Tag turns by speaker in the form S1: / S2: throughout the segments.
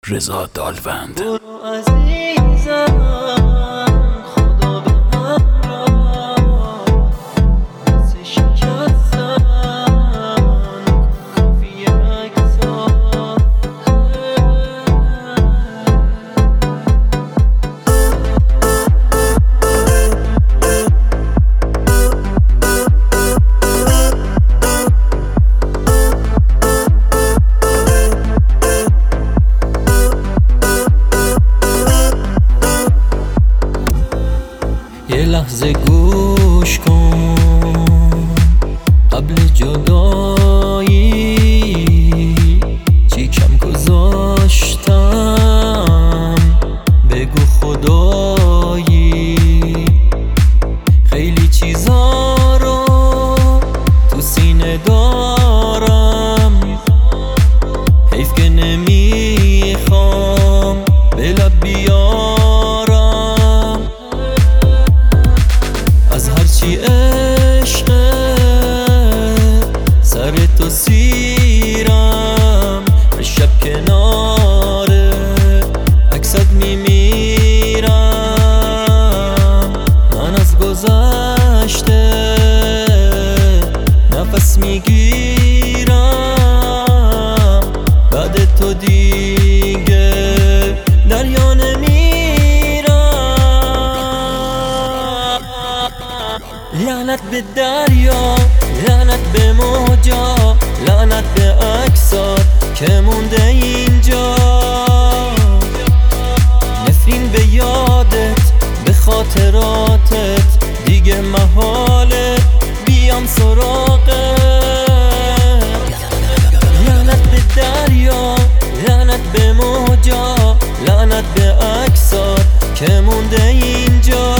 S1: رضا دالوند.
S2: برو عزیزم خدا به همراه دست شکستن کافی اکسان یه لحظه گوش کن قبل جدایی چی کم گذاشتم بگو خدایی خیلی چیزا رو تو سینه دارم حیف که نمیخوام به لب بیارم از هرچی عشقه سر تو سیرم به شب کناره عکست میمیرم من از گذشته نفس میگیرم بعد تو دیگه دریا لعنت به دریا، لعنت به موجا، لعنت به عکسات که مونده اینجا. نفرین به یادت، به خاطراتت، دیگه محاله بیام سراغت. لعنت به دریا، لعنت به موجا، لعنت به عکسات که مونده اینجا.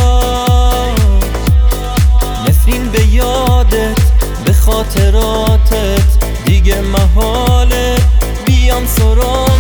S2: نفرین به یادت، به خاطراتت، دیگه محاله بیام سراغت.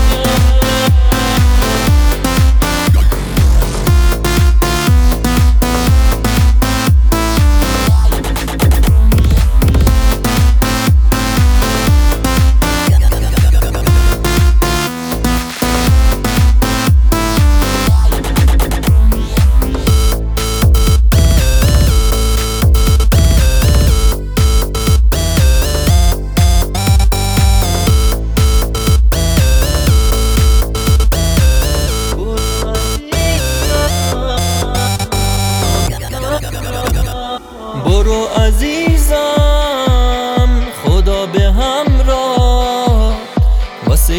S2: برو عزیزم خدا به همراه واسه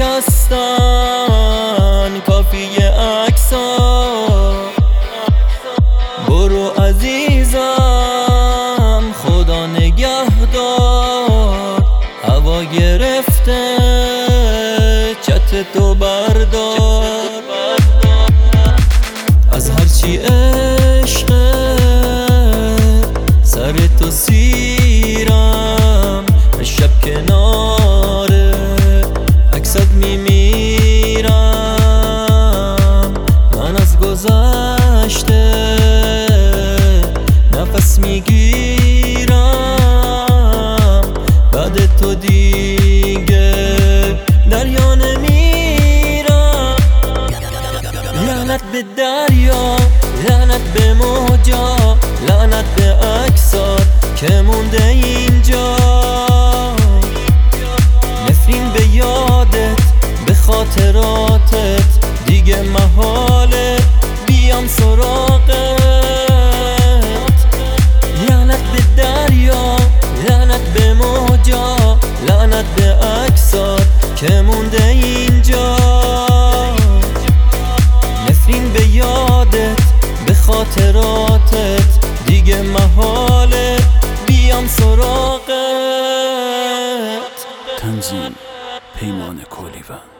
S2: شکستن کافی عکس‌ها. برو عزیزم خدا نگهدار هوا گرفته چت تو بردار. از هرچی عشقه سر تو سیرم به شب کناره عکست میمیرم من از گذشته نفس میگیرم بعد تو دیگه دریا نمیرم. لعنت به دریا، لعنت به موجا، لعنت به عکسات که مونده اینجا. نفرین به یادت، به خاطراتت، دیگه محاله بیام سراغت. لعنت به دریا، لعنت به موجا، لعنت به عکسات که مونده اینجا. نفرین به یادت، به خاطراتت، دیگه محاله بیام سراغت.
S1: تنظیم پیمان کولیوند.